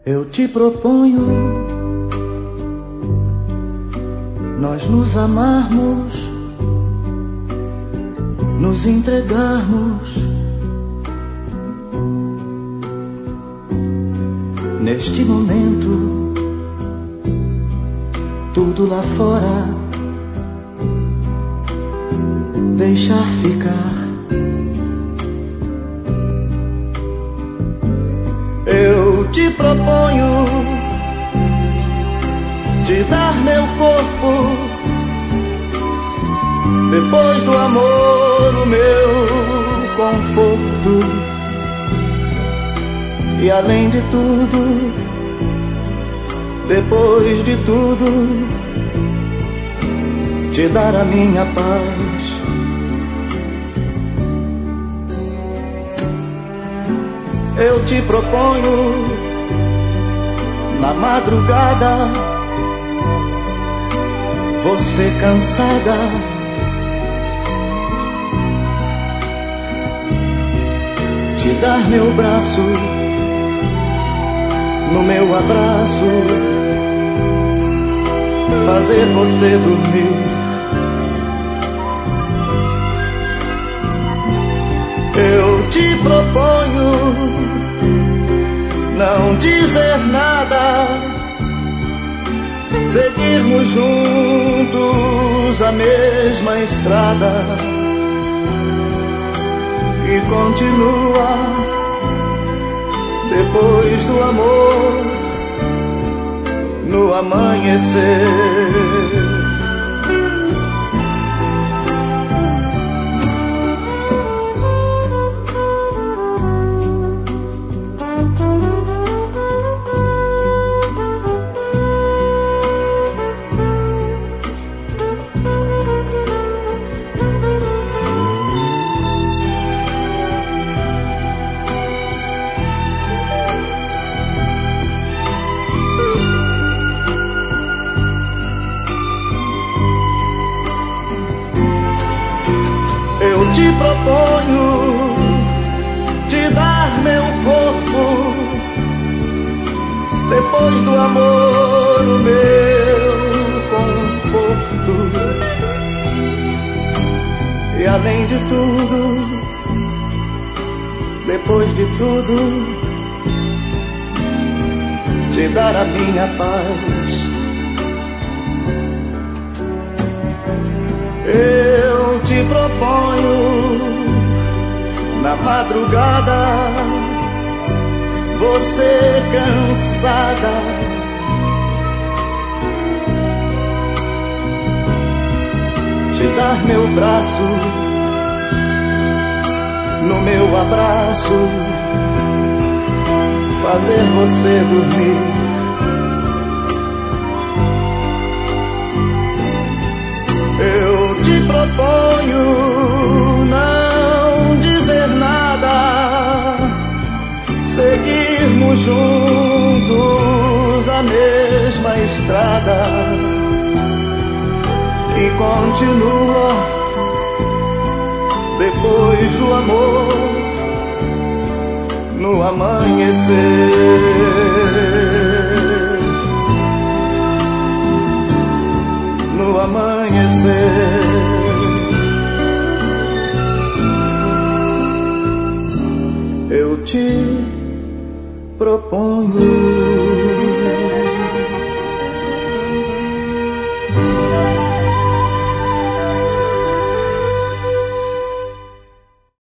Eu te proponho nós nos amarmos, nos entregarmos neste momento. Tudo lá fora deixar ficar. Eu te proponho te dar meu corpo, depois do amor o meu conforto, e além de tudo, depois de tudo, te dar a minha paz. Eu te proponho na madrugada, você cansada, te dar meu braço, no meu abraço, fazer você dormir. Eu te proponho não dizer nada, seguirmos juntos a mesma estrada que continua depois do amor, no amanhecer. Eu te proponho te dar meu corpo, depois do amor o meu conforto, e além de tudo, depois de tudo, te dar a minha paz. Eu te proponho na madrugada, você cansada, te dar meu braço, no meu abraço, fazer você dormir. Eu te proponho não dizer nada, seguirmos juntos a mesma estrada que continua depois do amor, no amanhecer. No amanhecer. Eu te proponho